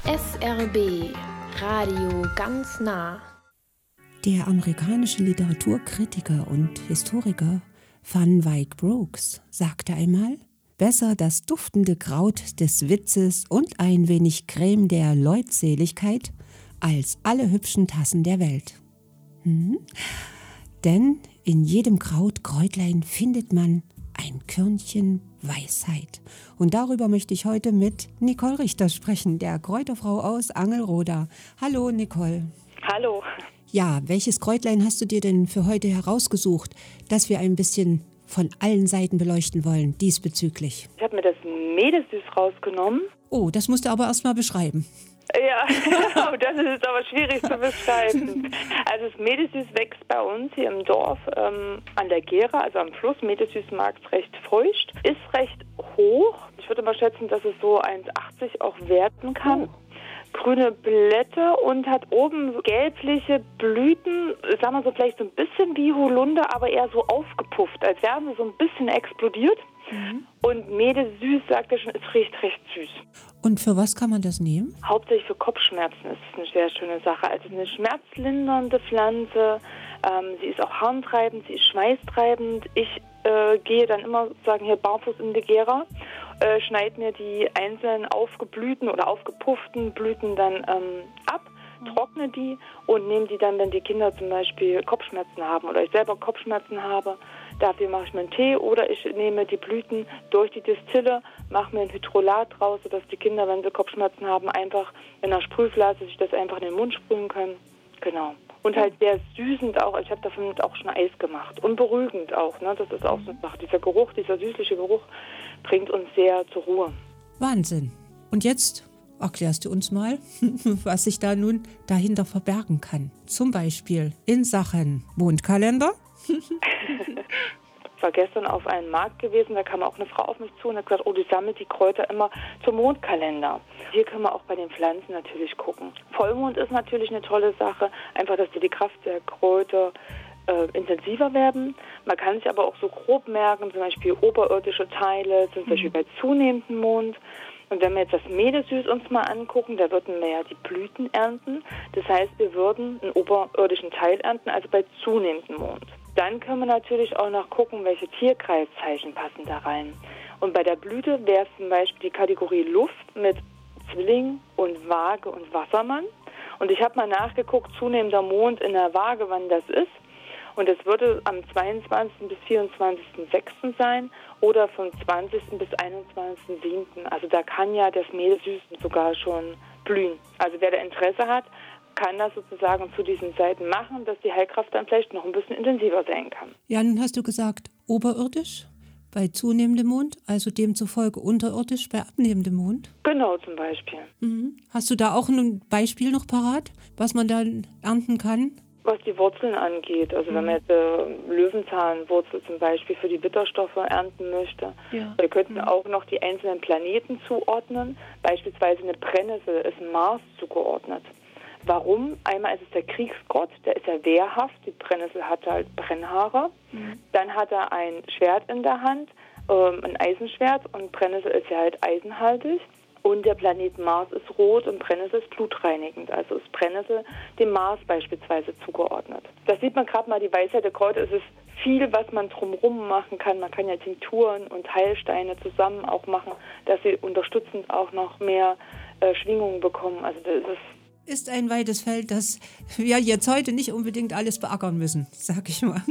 SRB Radio ganz nah. Der amerikanische Literaturkritiker und Historiker Van Wyck Brooks sagte einmal: Besser das duftende Kraut des Witzes und ein wenig Creme der Leutseligkeit als alle hübschen Tassen der Welt. Denn in jedem Kräutlein findet man ein Körnchen Weisheit. Und darüber möchte ich heute mit Nicole Richter sprechen, der Kräuterfrau aus Angelroda. Hallo Nicole. Hallo. Ja, welches Kräutlein hast du dir denn für heute herausgesucht, das wir ein bisschen von allen Seiten beleuchten wollen diesbezüglich? Ich habe mir das Medesüß rausgenommen. Oh, das musst du aber erst mal beschreiben. Ja, das ist aber schwierig zu beschreiben. Also das Medesüß wächst bei uns hier im Dorf an der Gera, also am Fluss. Medesüßmarkt ist recht feucht, ist recht hoch. Ich würde mal schätzen, dass es so 1,80 auch werden kann. Oh. Grüne Blätter und hat oben so gelbliche Blüten, sagen wir so vielleicht so ein bisschen wie Holunder, aber eher so aufgepufft, als wären sie so ein bisschen explodiert. Und Medesüß, sagt er schon, es riecht recht süß. Und für was kann man das nehmen? Hauptsächlich für Kopfschmerzen ist es eine sehr schöne Sache. Also eine schmerzlindernde Pflanze. Sie ist auch harntreibend, sie ist schweißtreibend. Ich gehe dann immer sozusagen hier barfuß in die Gera, schneide mir die einzelnen aufgeblühten oder aufgepufften Blüten dann ab, trockne die und nehme die dann, wenn die Kinder zum Beispiel Kopfschmerzen haben oder ich selber Kopfschmerzen habe. Dafür mache ich mir einen Tee oder ich nehme die Blüten durch die Destille, mache mir ein Hydrolat draus, sodass die Kinder, wenn sie Kopfschmerzen haben, einfach in einer Sprühflasche sich das einfach in den Mund sprühen können. Genau. Und halt sehr süßend auch. Ich habe davon auch schon Eis gemacht. Und beruhigend auch. Ne? Das ist auch so eine Sache. Dieser Geruch, dieser süßliche Geruch bringt uns sehr zur Ruhe. Wahnsinn. Und jetzt erklärst du uns mal, was sich da nun dahinter verbergen kann. Zum Beispiel in Sachen Mondkalender. Ich war gestern auf einem Markt gewesen, da kam auch eine Frau auf mich zu und hat gesagt, oh, die sammelt die Kräuter immer zum Mondkalender. Hier können wir auch bei den Pflanzen natürlich gucken. Vollmond ist natürlich eine tolle Sache, einfach, dass die Kraft der Kräuter intensiver werden. Man kann sich aber auch so grob merken, zum Beispiel oberirdische Teile, zum Beispiel bei zunehmendem Mond. Und wenn wir jetzt das Medesüß uns mal angucken, da würden wir ja die Blüten ernten. Das heißt, wir würden einen oberirdischen Teil ernten, also bei zunehmendem Mond. Dann können wir natürlich auch noch gucken, welche Tierkreiszeichen passen da rein. Und bei der Blüte wäre es zum Beispiel die Kategorie Luft mit Zwilling und Waage und Wassermann. Und ich habe mal nachgeguckt, zunehmender Mond in der Waage, wann das ist. Und es würde am 22. bis 24.06. sein oder vom 20. bis 21.07. Also da kann ja das Medesüß sogar schon blühen. Also wer da Interesse hat, kann das sozusagen zu diesen Seiten machen, dass die Heilkraft dann vielleicht noch ein bisschen intensiver sein kann. Ja, nun hast du gesagt, oberirdisch bei zunehmendem Mond, also demzufolge unterirdisch bei abnehmendem Mond? Genau, zum Beispiel. Hast du da auch ein Beispiel noch parat, was man dann ernten kann? Was die Wurzeln angeht, also wenn man jetzt Löwenzahnwurzel zum Beispiel für die Bitterstoffe ernten möchte, wir könnten auch noch die einzelnen Planeten zuordnen. Beispielsweise eine Brennnessel ist Mars zugeordnet. Warum? Einmal ist es der Kriegsgott, der ist ja wehrhaft, die Brennnessel hat halt Brennhaare. Dann hat er ein Schwert in der Hand, ein Eisenschwert, und Brennnessel ist ja halt eisenhaltig. Und der Planet Mars ist rot und Brennnessel ist blutreinigend. Also ist Brennnessel dem Mars beispielsweise zugeordnet. Das sieht man gerade mal, die Weisheit der Kräuter. Es ist viel, was man drumherum machen kann. Man kann ja Tinkturen und Heilsteine zusammen auch machen, dass sie unterstützend auch noch mehr Schwingungen bekommen. Also das ist ein weites Feld, das wir jetzt heute nicht unbedingt alles beackern müssen, sag ich mal.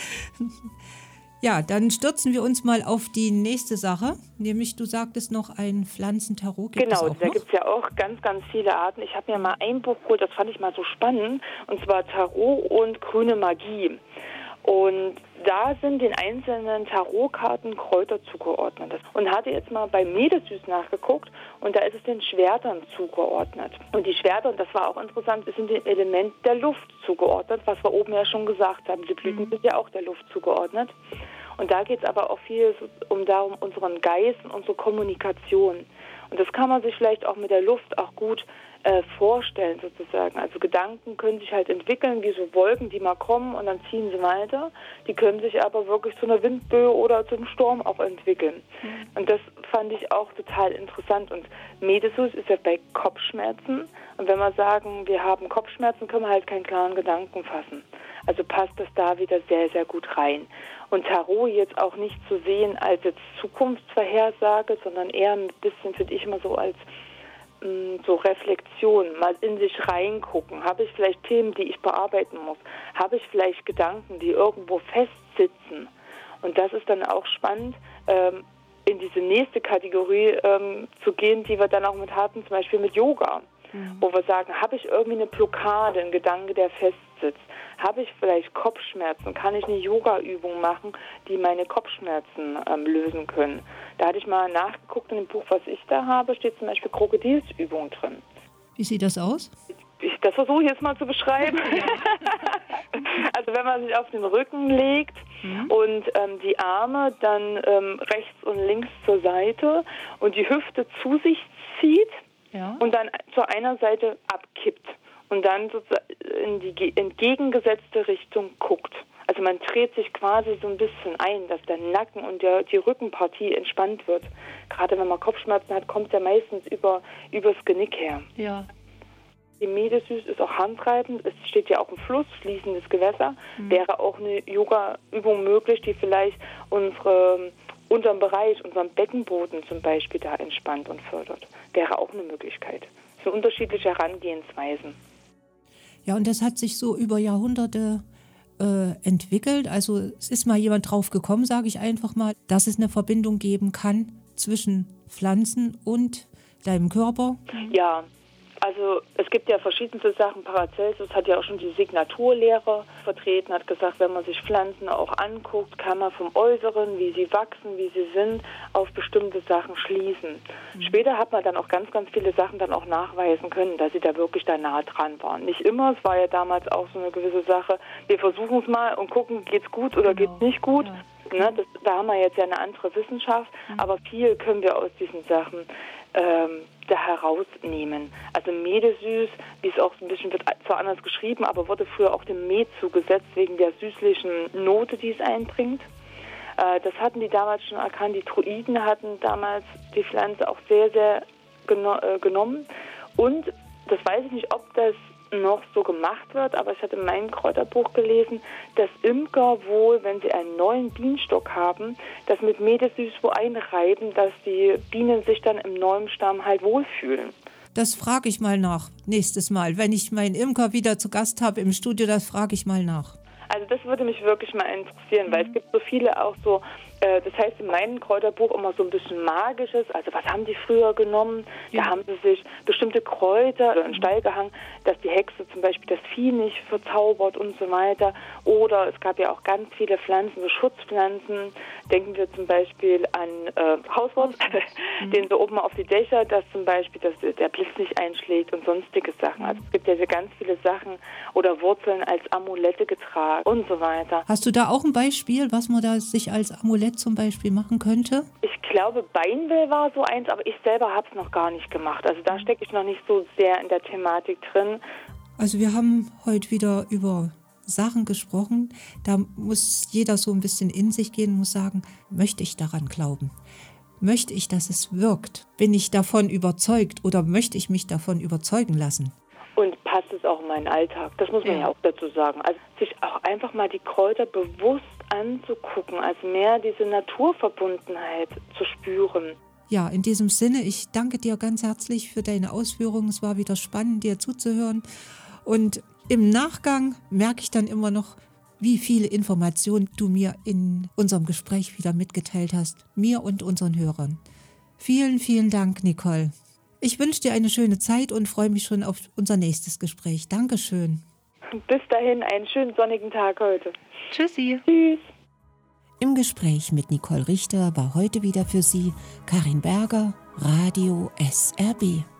Ja, dann stürzen wir uns mal auf die nächste Sache, nämlich du sagtest noch ein Pflanzentarot. Genau, da gibt es ja auch ganz, ganz viele Arten. Ich habe mir mal ein Buch geholt, das fand ich mal so spannend, und zwar Tarot und grüne Magie. Und da sind den einzelnen Tarotkarten Kräuter zugeordnet. Und hatte jetzt mal bei Medesüß nachgeguckt und da ist es den Schwertern zugeordnet. Und die Schwerter, und das war auch interessant, sind dem Element der Luft zugeordnet, was wir oben ja schon gesagt haben. Die Blüten sind ja auch der Luft zugeordnet. Und da geht es aber auch viel darum, unseren Geist und unsere Kommunikation. Und das kann man sich vielleicht auch mit der Luft auch gut vorstellen sozusagen. Also Gedanken können sich halt entwickeln wie so Wolken, die mal kommen und dann ziehen sie weiter. Die können sich aber wirklich zu einer Windböe oder zum Sturm auch entwickeln. Und das fand ich auch total interessant. Und Medessus ist ja bei Kopfschmerzen. Und wenn wir sagen, wir haben Kopfschmerzen, können wir halt keinen klaren Gedanken fassen. Also passt das da wieder sehr, sehr gut rein. Und Tarot jetzt auch nicht zu sehen als jetzt Zukunftsvorhersage, sondern eher ein bisschen, finde ich immer so als so Reflexion, mal in sich reingucken. Habe ich vielleicht Themen, die ich bearbeiten muss? Habe ich vielleicht Gedanken, die irgendwo festsitzen? Und das ist dann auch spannend, in diese nächste Kategorie zu gehen, die wir dann auch mit hatten, zum Beispiel mit Yoga. Wo wir sagen, habe ich irgendwie eine Blockade, einen Gedanke, der festsitzt? Habe ich vielleicht Kopfschmerzen? Kann ich eine Yoga-Übung machen, die meine Kopfschmerzen lösen können? Da hatte ich mal nachgeguckt in dem Buch, was ich da habe, steht zum Beispiel Krokodilsübung drin. Wie sieht das aus? Das versuche ich jetzt mal zu beschreiben. Also wenn man sich auf den Rücken legt und die Arme dann rechts und links zur Seite und die Hüfte zu sich zieht, und dann zur einer Seite abkippt und dann sozusagen in die entgegengesetzte Richtung guckt. Also man dreht sich quasi so ein bisschen ein, dass der Nacken und die Rückenpartie entspannt wird. Gerade wenn man Kopfschmerzen hat, kommt es ja meistens übers Genick her. Ja. Die Medessus ist auch handreibend. Es steht ja auch im Fluss, fließendes Gewässer. Wäre auch eine Yoga-Übung möglich, die vielleicht unseren Bereich, unseren Beckenboden zum Beispiel da entspannt und fördert. Wäre auch eine Möglichkeit. Es sind unterschiedliche Herangehensweisen. Ja, und das hat sich so über Jahrhunderte entwickelt. Also es ist mal jemand drauf gekommen, sage ich einfach mal, dass es eine Verbindung geben kann zwischen Pflanzen und deinem Körper. Ja, also es gibt ja verschiedenste Sachen. Paracelsus hat ja auch schon die Signaturlehre vertreten, hat gesagt, wenn man sich Pflanzen auch anguckt, kann man vom Äußeren, wie sie wachsen, wie sie sind, auf bestimmte Sachen schließen. Später hat man dann auch ganz, ganz viele Sachen dann auch nachweisen können, dass sie da wirklich da nah dran waren. Nicht immer, es war ja damals auch so eine gewisse Sache, wir versuchen es mal und gucken, geht's gut oder geht's nicht gut. Ja. Ne, da haben wir jetzt ja eine andere Wissenschaft, aber viel können wir aus diesen Sachen da herausnehmen. Also Medesüß, wie es auch so ein bisschen wird zwar anders geschrieben, aber wurde früher auch dem Met zugesetzt, wegen der süßlichen Note, die es einbringt. Das hatten die damals schon erkannt. Die Druiden hatten damals die Pflanze auch sehr, sehr genommen. Und das weiß ich nicht, ob das noch so gemacht wird, aber ich hatte in meinem Kräuterbuch gelesen, dass Imker wohl, wenn sie einen neuen Bienenstock haben, das mit Medesüß wo einreiben, dass die Bienen sich dann im neuen Stamm halt wohlfühlen. Das frage ich mal nach, nächstes Mal. Wenn ich meinen Imker wieder zu Gast habe im Studio, das frage ich mal nach. Also das würde mich wirklich mal interessieren, weil es gibt so viele auch so, das heißt in meinem Kräuterbuch immer so ein bisschen Magisches, also was haben die früher genommen? Ja. Da haben sie sich bestimmte Kräuter oder in den Stall gehangen, dass die Hexe zum Beispiel das Vieh nicht verzaubert und so weiter. Oder es gab ja auch ganz viele Pflanzen, so Schutzpflanzen. Denken wir zum Beispiel an Hauswurz, den so oben auf die Dächer, dass zum Beispiel dass der Blitz nicht einschlägt und sonstige Sachen. Also es gibt ja ganz viele Sachen oder Wurzeln als Amulette getragen und so weiter. Hast du da auch ein Beispiel, was man da sich als Amulett zum Beispiel machen könnte? Ich glaube, Beinwell war so eins, aber ich selber habe es noch gar nicht gemacht. Also da stecke ich noch nicht so sehr in der Thematik drin. Also wir haben heute wieder über Sachen gesprochen. Da muss jeder so ein bisschen in sich gehen und muss sagen, möchte ich daran glauben? Möchte ich, dass es wirkt? Bin ich davon überzeugt oder möchte ich mich davon überzeugen lassen? Und passt es auch in meinen Alltag? Das muss man ja auch dazu sagen. Also sich auch einfach mal die Kräuter bewusst anzugucken, also mehr diese Naturverbundenheit zu spüren. Ja, in diesem Sinne, ich danke dir ganz herzlich für deine Ausführungen. Es war wieder spannend, dir zuzuhören. Und im Nachgang merke ich dann immer noch, wie viele Informationen du mir in unserem Gespräch wieder mitgeteilt hast, mir und unseren Hörern. Vielen, vielen Dank, Nicole. Ich wünsche dir eine schöne Zeit und freue mich schon auf unser nächstes Gespräch. Dankeschön. Bis dahin, einen schönen sonnigen Tag heute. Tschüssi. Tschüss. Im Gespräch mit Nicole Richter war heute wieder für Sie Karin Berger, Radio SRB.